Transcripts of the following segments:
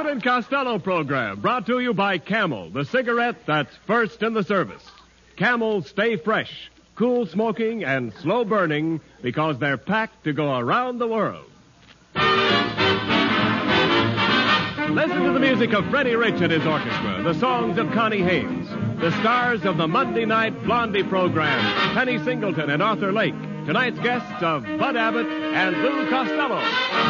and Costello program brought to you by Camel, the cigarette that's first in the service. Camel stay fresh, cool smoking, and slow burning because they're packed to go around the world. Listen to the music of Freddie Rich and his orchestra, the songs of Connie Haynes, the stars of the Monday night Blondie program, Penny Singleton and Arthur Lake. Tonight's guests of Bud Abbott and Lou Costello.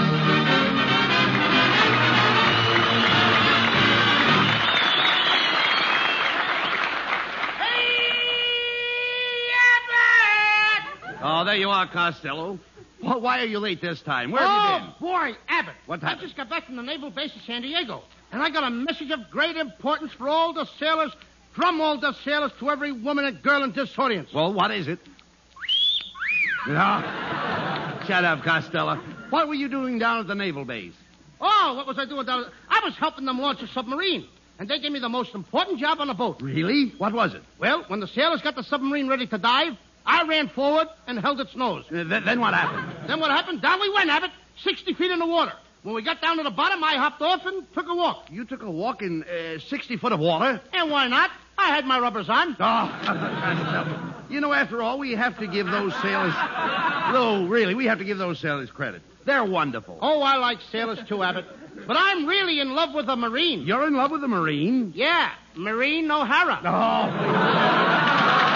Oh, there you are, Costello. Well, why are you late this time? Where have you been? Oh, boy, Abbott. What happened? I just got back from the Naval Base of San Diego, and I got a message of great importance for all the sailors, from all the sailors to every woman and girl in this audience. Well, what is it? No. Shut up, Costello. What were you doing down at the Naval Base? Oh, what was I doing down there? I was helping them launch a submarine, and they gave me the most important job on the boat. Really? What was it? Well, when the sailors got the submarine ready to dive, I ran forward and held its nose. Then what happened? Then what happened? Down we went, Abbott, 60 feet in the water. When we got down to the bottom, I hopped off and took a walk. You took a walk in 60 foot of water? And why not? I had my rubbers on. Oh, you know, after all, we have to give those sailors... No, really, we have to give those sailors credit. They're wonderful. Oh, I like sailors too, Abbott. But I'm really in love with a Marine. You're in love with a Marine? Yeah, Marine O'Hara. Oh.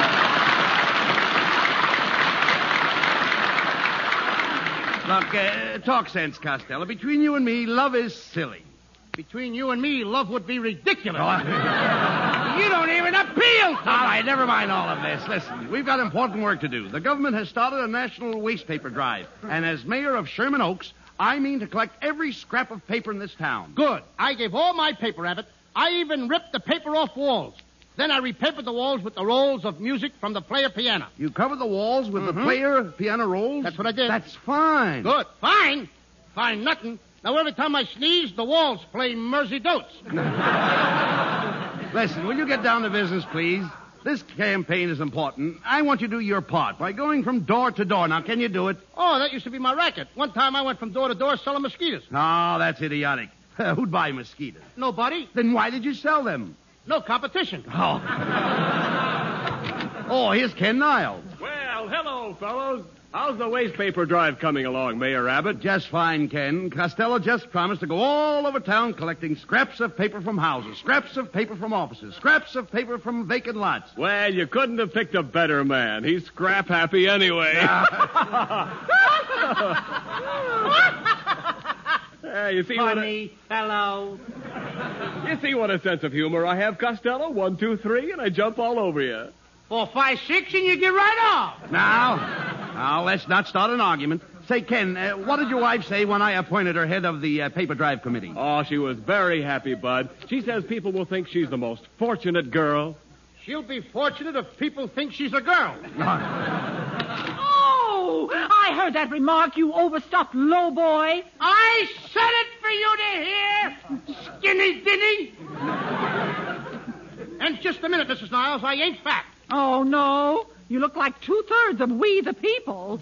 Look, talk sense, Costello. Between you and me, love is silly. Between you and me, love would be ridiculous. Oh, you don't even appeal to me. All right, never mind all of this. Listen, we've got important work to do. The government has started a national waste paper drive. And as mayor of Sherman Oaks, I mean to collect every scrap of paper in this town. Good. I gave all my paper, Abbott. I even ripped the paper off walls. Then I repapered the walls with the rolls of music from the player piano. You covered the walls with the player piano rolls? That's what I did. That's fine. Good. Fine? Fine nothing. Now, every time I sneeze, the walls play Mersey Dotes. Listen, will you get down to business, please? This campaign is important. I want you to do your part by going from door to door. Now, can you do it? Oh, that used to be my racket. One time I went from door to door selling mosquitoes. No, that's idiotic. Who'd buy mosquitoes? Nobody. Then why did you sell them? No competition. Oh. Oh, here's Ken Niles. Well, hello, fellows. How's the waste paper drive coming along, Mayor Abbott? Just fine, Ken. Costello just promised to go all over town collecting scraps of paper from houses, scraps of paper from offices, scraps of paper from vacant lots. Well, you couldn't have picked a better man. He's scrap happy anyway. You see Funny fellow. You see what a sense of humor I have, Costello? 1, 2, 3, and I jump all over you. 4, 5, 6, and you get right off. Now, let's not start an argument. Say, Ken, what did your wife say when I appointed her head of the paper drive committee? Oh, she was very happy, Bud. She says people will think she's the most fortunate girl. She'll be fortunate if people think she's a girl. Oh, I heard that remark, you overstuffed lowboy. I said it for you to hear, skinny dinny. And just a minute, Mrs. Niles, I ain't fat. Oh, no. You look like 2/3 of we the people.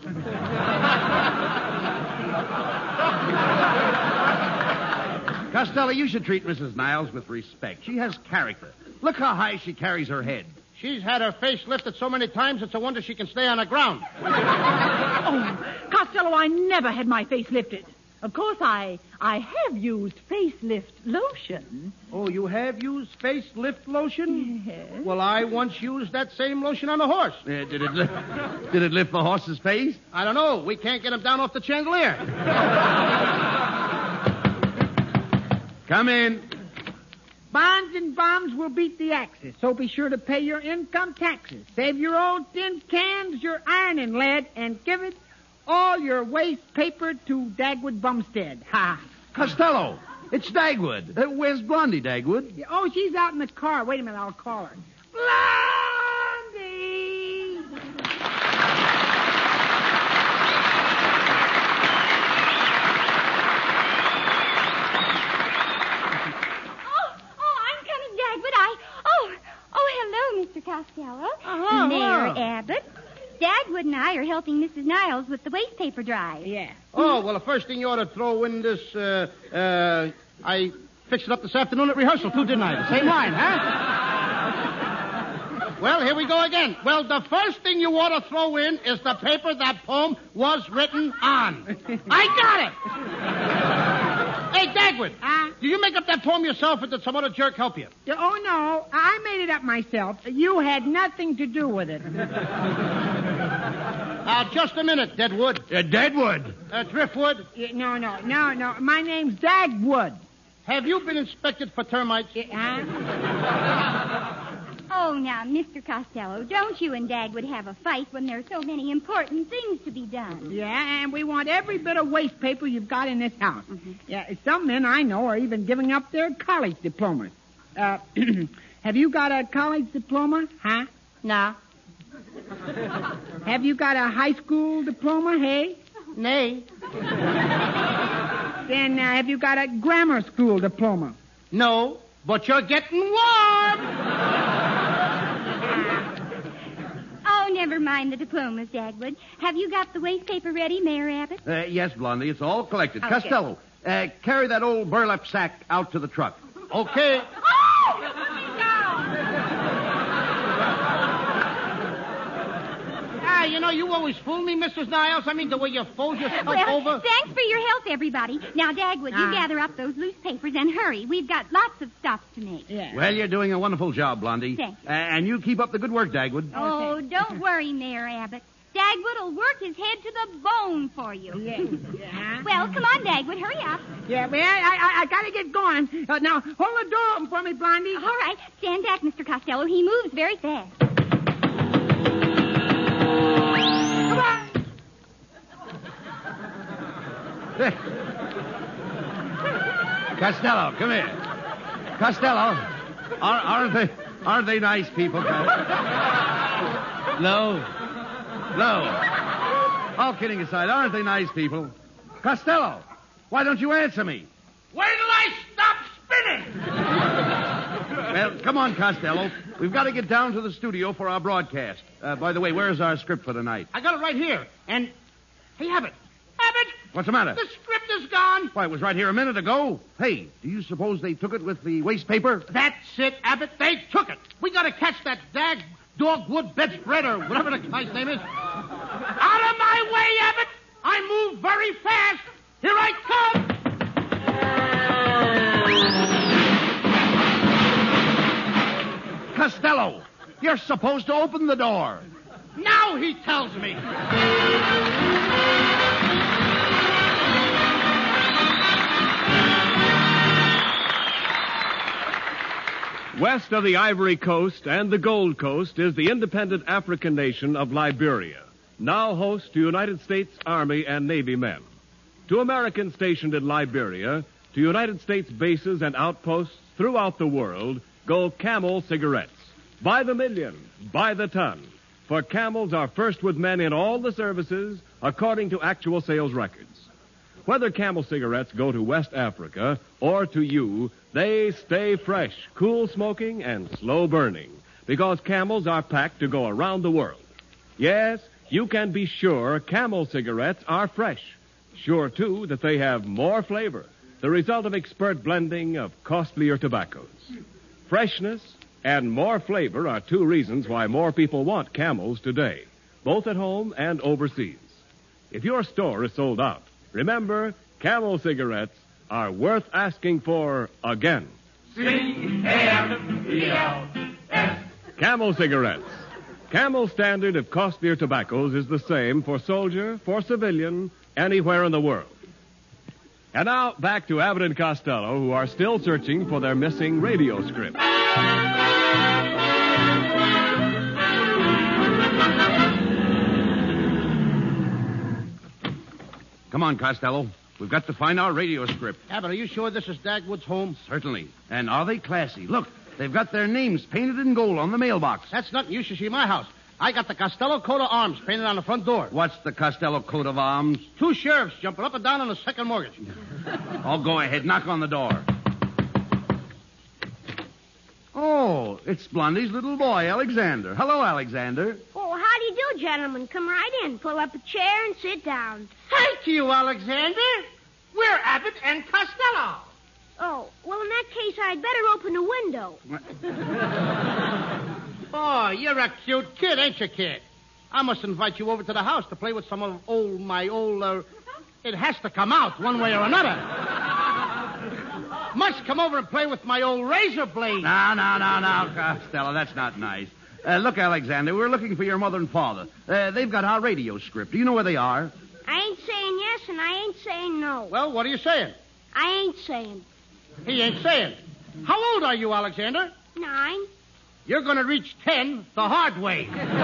Costello, you should treat Mrs. Niles with respect. She has character. Look how high she carries her head. She's had her face lifted so many times, it's a wonder she can stay on the ground. Oh, Costello, I never had my face lifted. Of course, I have used facelift lotion. Oh, you have used facelift lotion? Yes. Well, I once used that same lotion on a horse. Did it lift the horse's face? I don't know. We can't get him down off the chandelier. Come in. Bonds and bombs will beat the Axis, so be sure to pay your income taxes. Save your old tin cans, your iron and lead, and give it all your waste paper to Dagwood Bumstead. Ha! Costello, it's Dagwood. Where's Blondie, Dagwood? Oh, she's out in the car. Wait a minute, I'll call her. Blondie! I'm coming, Dagwood. Hello, Mr. Costello. Mayor Abbott. Dagwood and I are helping Mrs. Niles with the waste paper drive. Yeah. Oh, well, the first thing you ought to throw in this, fixed it up this afternoon at rehearsal, too, didn't I? The same line, huh? Well, here we go again. Well, the first thing you ought to throw in is the paper that poem was written on. I got it! Hey, Dagwood, do you make up that poem yourself or did some other jerk help you? Oh, no, I made it up myself. You had nothing to do with it. Just a minute, Deadwood. Deadwood? Driftwood? No. My name's Dagwood. Have you been inspected for termites? Oh, now, Mr. Costello, don't you and Dagwood have a fight when there are so many important things to be done? Yeah, and we want every bit of waste paper you've got in this house. Mm-hmm. Yeah, some men I know are even giving up their college diplomas. Have you got a college diploma? Huh? Nah. Have you got a high school diploma, hey? Nay. Then have you got a grammar school diploma? No, but you're getting warm. Oh, never mind the diplomas, Dagwood. Have you got the waste paper ready, Mayor Abbott? Yes, Blondie, it's all collected. Okay. Costello, carry that old burlap sack out to the truck. Okay. You always fool me, Mrs. Niles. I mean, the way you fold yourself over. Thanks for your help, everybody. Now, Dagwood, you gather up those loose papers and hurry. We've got lots of stuff to make. Yeah. Well, you're doing a wonderful job, Blondie. Thank you. And you keep up the good work, Dagwood. Oh, don't worry, Mayor Abbott. Dagwood will work his head to the bone for you. Yeah. Well, come on, Dagwood, hurry up. Yeah, well, I gotta get going. Now, hold the door open for me, Blondie. All right, stand back, Mr. Costello. He moves very fast. Come on. Costello, come here. Costello, aren't they nice people? No. All kidding aside, aren't they nice people? Costello, why don't you answer me? Wait till I stop spinning! Well, come on, Costello. We've got to get down to the studio for our broadcast. By the way, where's our script for tonight? I got it right here. And, hey, Abbott. Abbott! What's the matter? The script is gone. Why, it was right here a minute ago. Hey, do you suppose they took it with the waste paper? That's it, Abbott. They took it. We got to catch that dogwood bedspread or whatever the guy's name is. Out of my way, Abbott! I move very fast. Here I come. Costello, you're supposed to open the door. Now he tells me. West of the Ivory Coast and the Gold Coast is the independent African nation of Liberia, now host to United States Army and Navy men. To Americans stationed in Liberia, to United States bases and outposts throughout the world, go Camel cigarettes. By the million, by the ton. For Camels are first with men in all the services, according to actual sales records. Whether Camel cigarettes go to West Africa or to you, they stay fresh, cool smoking, and slow burning, because Camels are packed to go around the world. Yes, you can be sure Camel cigarettes are fresh. Sure, too, that they have more flavor, the result of expert blending of costlier tobaccos. Freshness and more flavor are two reasons why more people want Camels today, both at home and overseas. If your store is sold out, remember, Camel cigarettes are worth asking for again. C-A-M-E-L-S. Camel cigarettes. Camel's standard of costlier tobaccos is the same for soldier, for civilian, anywhere in the world. And now, back to Abbott and Costello, who are still searching for their missing radio script. Come on, Costello. We've got to find our radio script. Abbott, are you sure this is Dagwood's home? Certainly. And are they classy? Look, they've got their names painted in gold on the mailbox. That's nothing you should see in my house. I got the Costello coat of arms painted on the front door. What's the Costello coat of arms? 2 sheriffs jumping up and down on the second mortgage. Oh, go ahead. Knock on the door. Oh, it's Blondie's little boy, Alexander. Hello, Alexander. Oh, how do you do, gentlemen? Come right in. Pull up a chair and sit down. Thank you, Alexander. We're Abbott and Costello. Oh, well, in that case, I'd better open the window. Oh, you're a cute kid, ain't you, kid? I must invite you over to the house to play with some of my old... It has to come out one way or another. Must come over and play with my old razor blade. No, Costello, that's not nice. Look, Alexander, we're looking for your mother and father. They've got our radio script. Do you know where they are? I ain't saying yes, and I ain't saying no. Well, what are you saying? I ain't saying. He ain't saying. How old are you, Alexander? 9. You're going to reach 10 the hard way.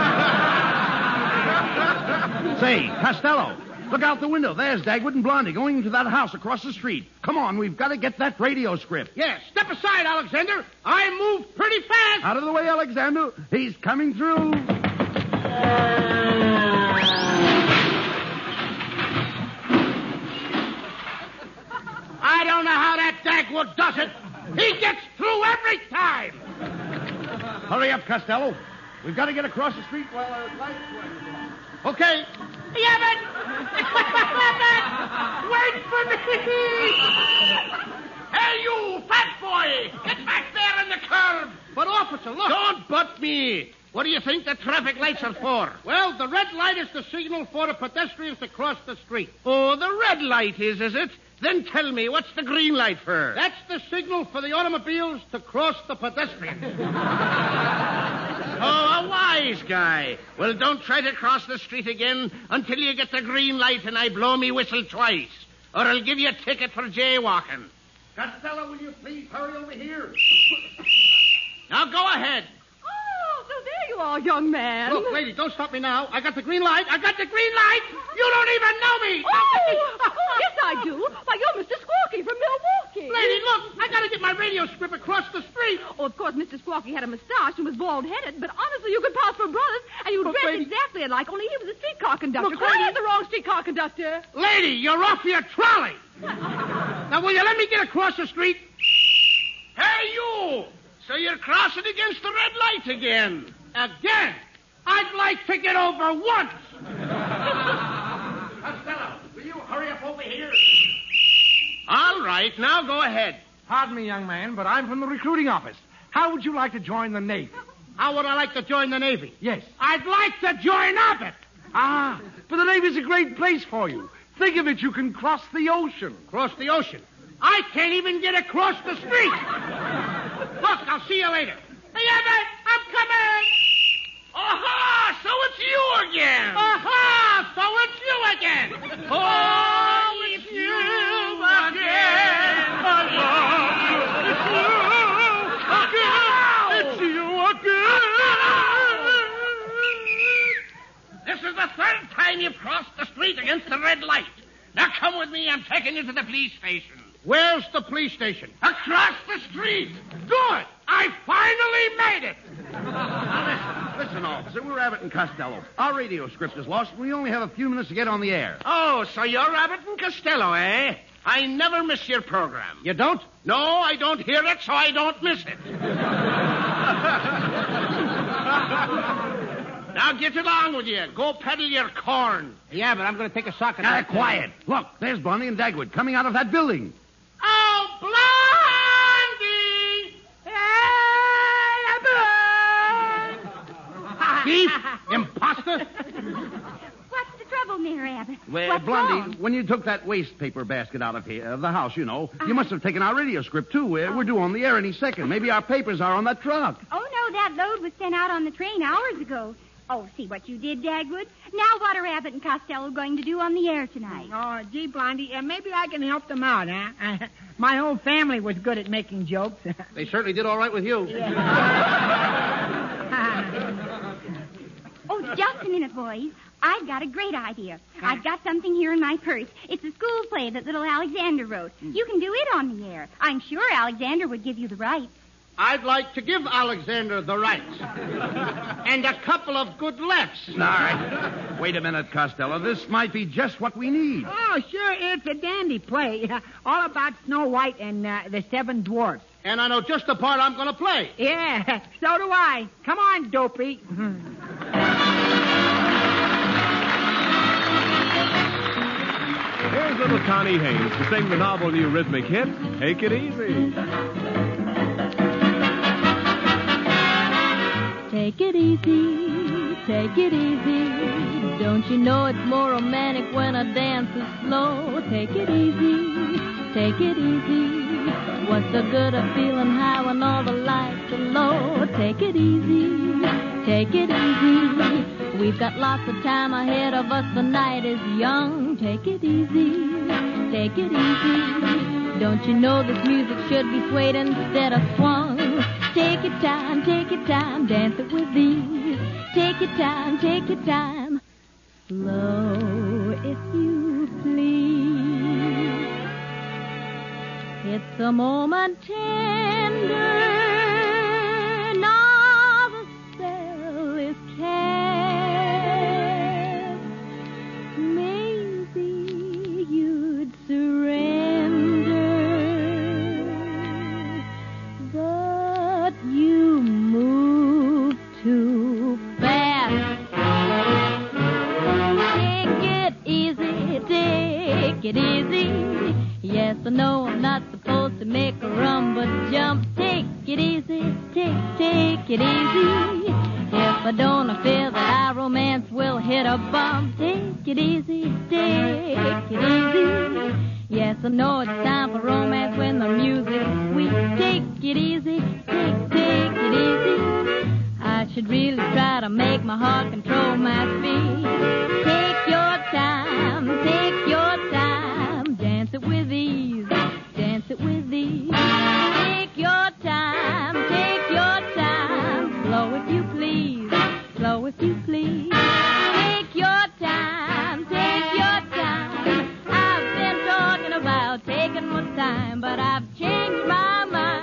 Say, Costello, look out the window. There's Dagwood and Blondie going into that house across the street. Come on, we've got to get that radio script. Yes, step aside, Alexander. I move pretty fast. Out of the way, Alexander. He's coming through. I don't know how that Dagwood does it. He gets through every time. Hurry up, Costello. We've got to get across the street while our lights went. Okay. Abbott! Wait for me! Hey, you fat boy! Get back there in the curb! But, officer, look. Don't butt me. What do you think the traffic lights are for? Well, the red light is the signal for the pedestrians to cross the street. Oh, the red light is it? Then tell me, what's the green light for? That's the signal for the automobiles to cross the pedestrians. Oh, a wise guy. Well, don't try to cross the street again until you get the green light and I blow me whistle twice, or I'll give you a ticket for jaywalking. Costello, will you please hurry over here? Now go ahead. Oh, so there you are, young man. Look, lady, don't stop me now. I got the green light. You don't even know me. Oh, yes, I do. Why, you're Mr. Squawky from Milwaukee. Lady, look, I got to get my radio script across the street. Oh, of course, Mr. Squawky had a mustache and was bald-headed, but honestly, you could pass for brothers, and you dressed lady. exactly alike, only he was a streetcar conductor. Look, I lady. had the wrong streetcar conductor. Lady, you're off your trolley. Now, will you let me get across the street? Hey, you! So you're crossing against the red light again. Again? I'd like to get over once. Costello, will you hurry up over here? All right, now go ahead. Pardon me, young man, but I'm from the recruiting office. How would you like to join the Navy? How would I like to join the Navy? Yes. I'd like to join Abbott. Ah, but the Navy's a great place for you. Think of it, you can cross the ocean. Cross the ocean. I can't even get across the street. Look, I'll see you later. Hey, Abbott, I'm coming. Aha! So it's you again! Aha! So it's you again. Oh, it's you again! It's you again. This is the third time you've crossed the street against the red light. Now come with me. I'm taking you to the police station. Where's the police station? Across the street. Good. I finally made it. Listen, officer, we're Abbott and Costello. Our radio script is lost, and we only have a few minutes to get on the air. Oh, so you're Abbott and Costello, eh? I never miss your program. You don't? No, I don't hear it, so I don't miss it. Now get along with you. Go peddle your corn. Yeah, but I'm going to take a sock at Quiet. Look, there's Blondie and Dagwood coming out of that building. Oh, Blondie! Thief! Imposter! What's the trouble, Mayor Abbott? Well, What's Blondie, wrong? when you took that waste paper basket out of here, of the house, you know, you must have taken our radio script, too. We're due on the air any second. Maybe our papers are on that truck. Oh, no, that load was sent out on the train hours ago. Oh, see what you did, Dagwood. Now what are Abbott and Costello going to do on the air tonight? Oh, gee, Blondie, maybe I can help them out, huh? My whole family was good at making jokes. They certainly did all right with you. Oh, just a minute, boys. I've got a great idea. I've got something here in my purse. It's a school play that little Alexander wrote. You can do it on the air. I'm sure Alexander would give you the rights. I'd like to give Alexander the rights. And a couple of good laughs. All right. Wait a minute, Costello. This might be just what we need. Oh, sure, it's a dandy play. All about Snow White and the Seven Dwarfs. And I know just the part I'm going to play. Yeah, so do I. Come on, Dopey. Here's little Connie Haynes to sing the novel new rhythmic hit, Take It Easy. Take it easy, take it easy. Don't you know it's more romantic when a dance is slow? Take it easy, take it easy. What's the good of feeling high when all the lights are low? Take it easy, take it easy. We've got lots of time ahead of us, the night is young. Take it easy, take it easy. Don't you know this music should be swayed instead of swung? Take your time, dance it with ease. Take your time, slow if you please. It's a moment tender, now the spell is cast. Maybe you'd surrender, but you move too fast. Take it easy. Yes, I know I'm not supposed to make a run, but jump. Take it easy, take it easy. If I don't, I fear that our romance will hit a bump. Take it easy, take it easy. Yes, I know it's time for romance when the music's sweet. Take it easy, take it easy. I should really try to make my heart control my speed. Take your time, dance it with ease, dance it with ease. Take your time, slow if you please, slow if you please. Take your time. I've been talking about taking more time, but I've changed my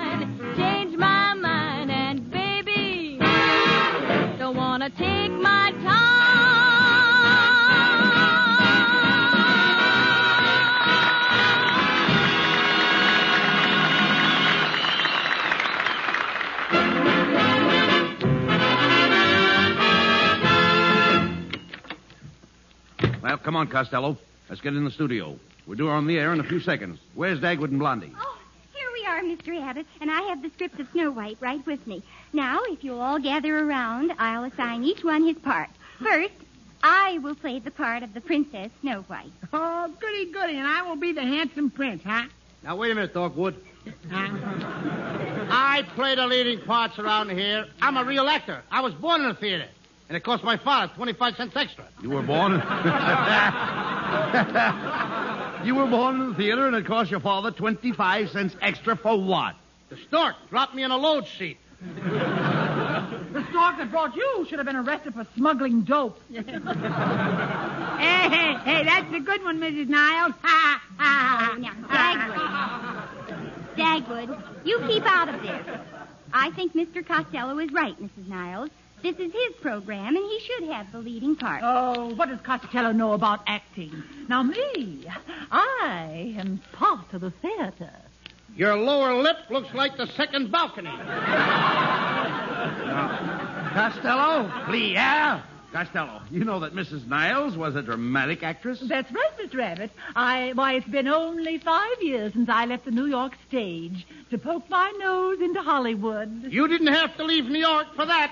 mind, and baby, don't wanna take my time. Well, come on, Costello. Let's get in the studio. We're due on the air in a few seconds. Where's Dagwood and Blondie? Oh, here we are, Mr. Abbott, and I have the script of Snow White right with me. Now, if you'll all gather around, I'll assign each one his part. First, I will play the part of the Princess Snow White. Oh, goody, and I will be the handsome prince, huh? Now, wait a minute, Dogwood. I play the leading parts around here. I'm a real actor. I was born in the theater. And it cost my father 25 cents extra. You were born in... You were born in the theater and it cost your father 25 cents extra for what? The stork dropped me in a load seat. The stork that brought you should have been arrested for smuggling dope. Hey, that's a good one, Mrs. Niles. Ha, ha. Oh, now, Dagwood, you keep out of this. I think Mr. Costello is right, Mrs. Niles. This is his program, and he should have the leading part. Oh, what does Costello know about acting? Now, me, I am part of the theater. Your lower lip looks like the second balcony. Costello, please. Yeah? Costello, you know that Mrs. Niles was a dramatic actress? That's right, Mr. Abbott. Why, it's been only 5 years since I left the New York stage to poke my nose into Hollywood. You didn't have to leave New York for that.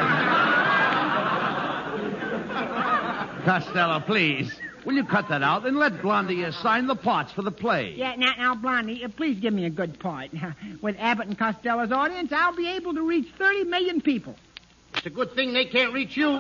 Costello, please. Will you cut that out and let Blondie assign the parts for the play? Yeah, now, Blondie, please give me a good part. With Abbott and Costello's audience, I'll be able to reach 30 million people. It's a good thing they can't reach you.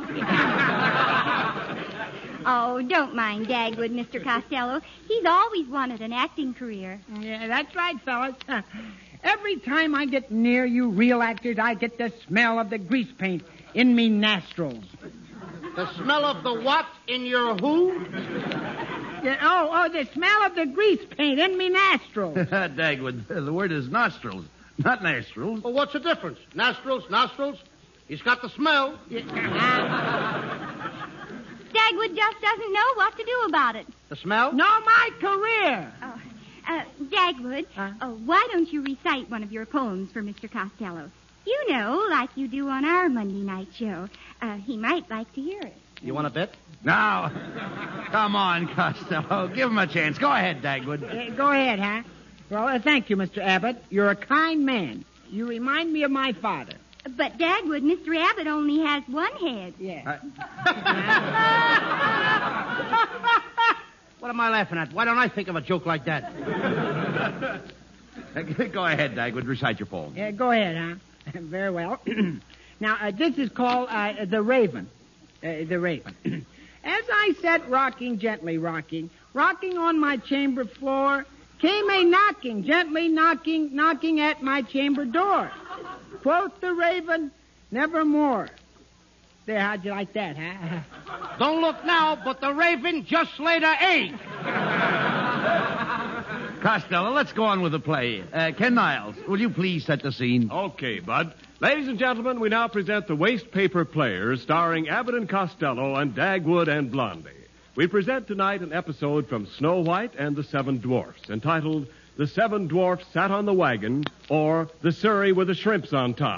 Oh, don't mind Dagwood, Mr. Costello. He's always wanted an acting career. Yeah, that's right, fellas. Every time I get near you real actors, I get the smell of the grease paint in me nostrils. The smell of the what in your who? Yeah, the smell of the grease paint in me nostrils. Dagwood, the word is nostrils, not nostrils. Well, what's the difference? Nostrils. He's got the smell. Dagwood just doesn't know what to do about it. The smell? No, my career. Dagwood, why don't you recite one of your poems for Mr. Costello? You know, like you do on our Monday night show. He might like to hear it. You want to bet? Now, come on, Costello. Give him a chance. Go ahead, Dagwood. Go ahead, huh? Well, thank you, Mr. Abbott. You're a kind man. You remind me of my father. But, Dagwood, Mr. Abbott only has one head. Yeah. What am I laughing at? Why don't I think of a joke like that? Go ahead, Dagwood. Recite your poem. Yeah, go ahead, huh? Very well. Now, this is called The Raven. The Raven. As I sat rocking, gently rocking on my chamber floor, came a knocking, gently knocking at my chamber door. Quoth the Raven, nevermore. There, how'd you like that, huh? Don't look now, but the raven just laid an egg. Costello, let's go on with the play. Ken Niles, will you please set the scene? Okay, Bud. Ladies and gentlemen, we now present the Waste Paper Players, starring Abbott and Costello and Dagwood and Blondie. We present tonight an episode from Snow White and the Seven Dwarfs, entitled The Seven Dwarfs Sat on the Wagon, or The Surrey with the Shrimps on Top.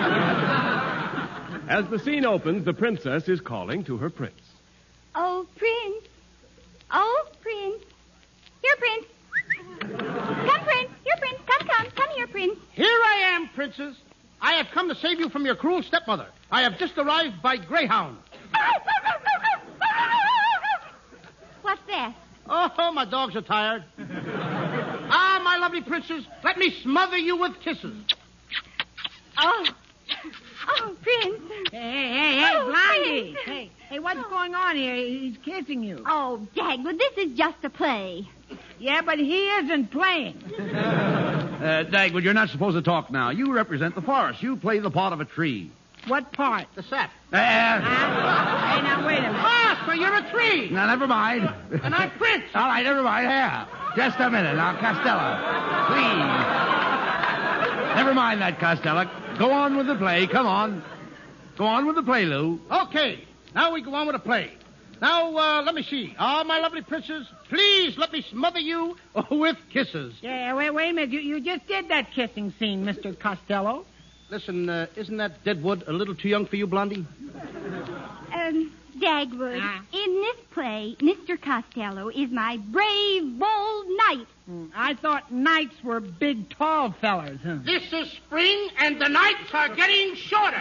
As the scene opens, the princess is calling to her prince. Oh, Prince. Oh, Prince. Here, Prince. Come, Prince. Here, Prince. Come here, Prince. Here I am, princess. I have come to save you from your cruel stepmother. I have just arrived by Greyhound. What's that? Oh, my dogs are tired. My lovely princess, let me smother you with kisses. Oh, Prince. Hey, Oh, Blondie. Prince. Hey, what's going on here? He's kissing you. Oh, Dagwood, this is just a play. Yeah, but he isn't playing. Dagwood, you're not supposed to talk now. You represent the forest. You play the part of a tree. What part? The sap. Hey, now, wait a minute. Ah, so you're a tree. Now, never mind. And I'm Prince. All right, never mind. Here. Just a minute. Now, Costello, please. Never mind that, Costello. Go on with the play. Come on. Go on with the play, Lou. Okay, now we go on with the play. Now, let me see. My lovely princess, please let me smother you with kisses. Yeah, wait a minute. You just did that kissing scene, Mr. Costello. Listen, isn't that deadwood a little too young for you, Blondie? Dagwood, in this play, Mr. Costello is my brave, bold knight. I thought knights were big, tall fellers. Huh? This is spring, and the nights are getting shorter.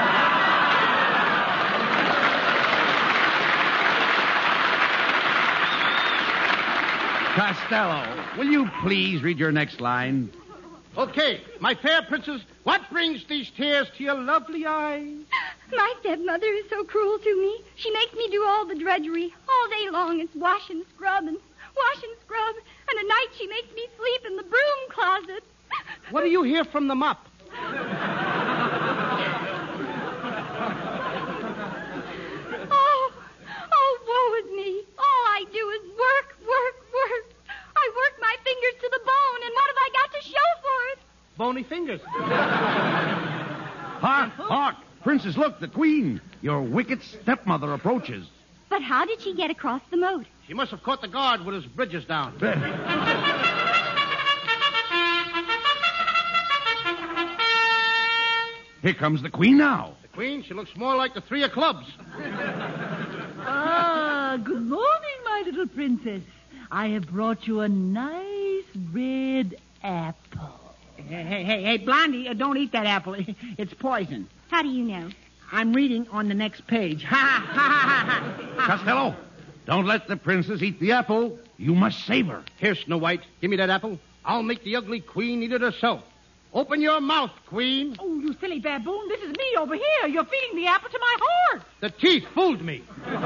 Costello, will you please read your next line? Okay, my fair princess, what brings these tears to your lovely eyes? My stepmother is so cruel to me. She makes me do all the drudgery. All day long it's wash and scrub. And at night she makes me sleep in the broom closet. What do you hear from the mop? Oh, woe is me. All I do is work. I work my fingers to the bone, and what have I got to show for it? Bony fingers. Hark! Princess, look, the queen. Your wicked stepmother approaches. But how did she get across the moat? She must have caught the guard with his bridges down. Here comes the queen now. The queen, she looks more like the three of clubs. Good morning, my little princess. I have brought you a nice red apple. Hey, Blondie, don't eat that apple. It's poison. How do you know? I'm reading on the next page. Costello, don't let the princess eat the apple. You must save her. Here, Snow White, give me that apple. I'll make the ugly queen eat it herself. Open your mouth, queen. Oh, you silly baboon. This is me over here. You're feeding the apple to my horse. The teeth fooled me.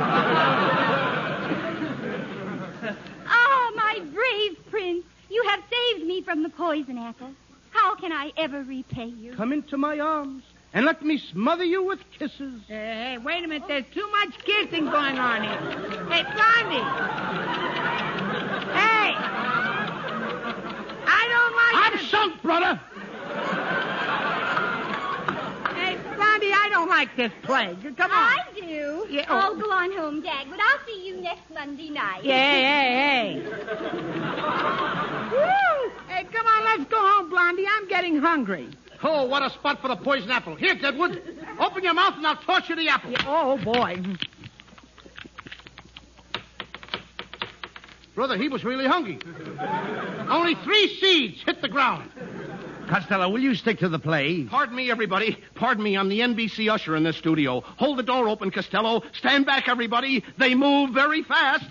My brave prince, you have saved me from the poison apple. How can I ever repay you? Come into my arms and let me smother you with kisses. Hey, wait a minute. There's too much kissing going on here. Hey, Blondie. Hey. I don't like I'm sunk, brother. Hey, Blondie, I don't like this play. Come on. I do. Yeah, I'll go on home, Dagwood. I'll see you next Monday night. Hey. Woo! Hey, come on, let's go home, Blondie. I'm getting hungry. Oh, what a spot for the poison apple. Here, Deadwood. Open your mouth and I'll toss you the apple. Yeah, oh, boy. Brother, he was really hungry. Only 3 seeds hit the ground. Costello, will you stick to the play? Pardon me, everybody. Pardon me, I'm the NBC usher in this studio. Hold the door open, Costello. Stand back, everybody. They move very fast.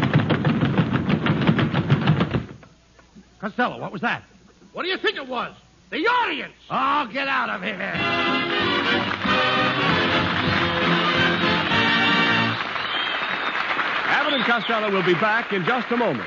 Costello, what was that? What do you think it was? The audience! Oh, get out of here. Abbott and Costello will be back in just a moment.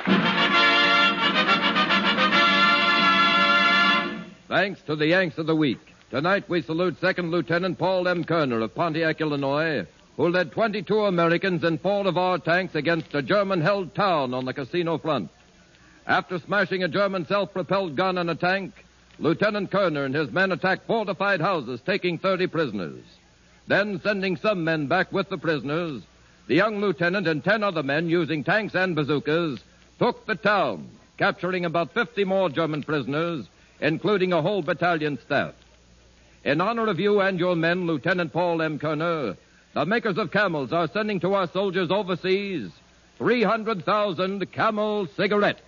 Thanks to the Yanks of the Week. Tonight we salute Second Lieutenant Paul M. Kerner of Pontiac, Illinois, who led 22 Americans in 4 of our tanks against a German-held town on the casino front. After smashing a German self-propelled gun and a tank, Lieutenant Kerner and his men attacked fortified houses, taking 30 prisoners. Then, sending some men back with the prisoners, the young lieutenant and 10 other men, using tanks and bazookas, took the town, capturing about 50 more German prisoners, including a whole battalion staff. In honor of you and your men, Lieutenant Paul M. Kerner, the makers of Camels are sending to our soldiers overseas 300,000 Camel cigarettes.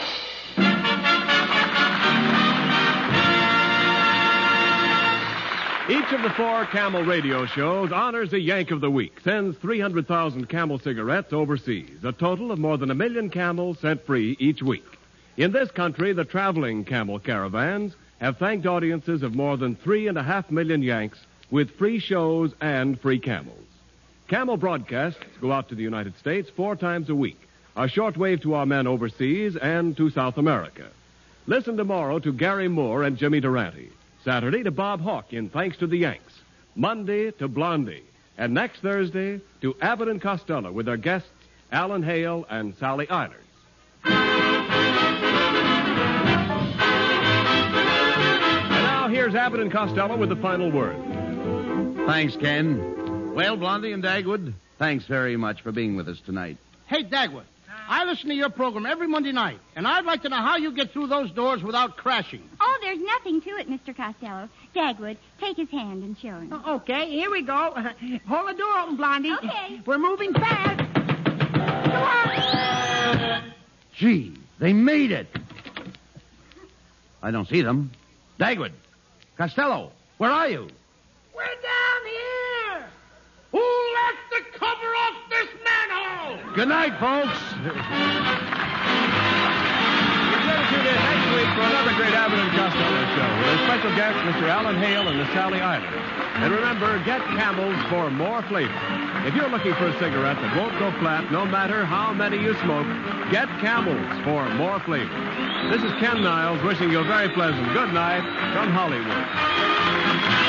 Each of the 4 Camel radio shows honors a Yank of the Week, sends 300,000 Camel cigarettes overseas, a total of more than 1 million Camels sent free each week. In this country, the traveling Camel caravans have thanked audiences of more than 3.5 million Yanks with free shows and free Camels. Camel broadcasts go out to the United States 4 times a week, a shortwave to our men overseas and to South America. Listen tomorrow to Gary Moore and Jimmy Durante. Saturday to Bob Hawke in Thanks to the Yanks. Monday to Blondie. And next Thursday to Abbott and Costello with their guests Alan Hale and Sally Eilers. Here's Abbott and Costello with the final word. Thanks, Ken. Well, Blondie and Dagwood, thanks very much for being with us tonight. Hey, Dagwood, I listen to your program every Monday night, and I'd like to know how you get through those doors without crashing. Oh, there's nothing to it, Mr. Costello. Dagwood, take his hand and show him. Okay, here we go. Hold the door open, Blondie. Okay. We're moving fast. Come on. Gee, they made it. I don't see them. Dagwood. Costello, where are you? We're down here. Who left the cover off this manhole? Good night, folks. Be sure to tune in next week for another great Abbott and Costello show with our special guests, Mr. Alan Hale and Miss Sally Eilers. And remember, get Camels for more flavor. If you're looking for a cigarette that won't go flat no matter how many you smoke, get Camels for more flavor. This is Ken Niles wishing you a very pleasant good night from Hollywood.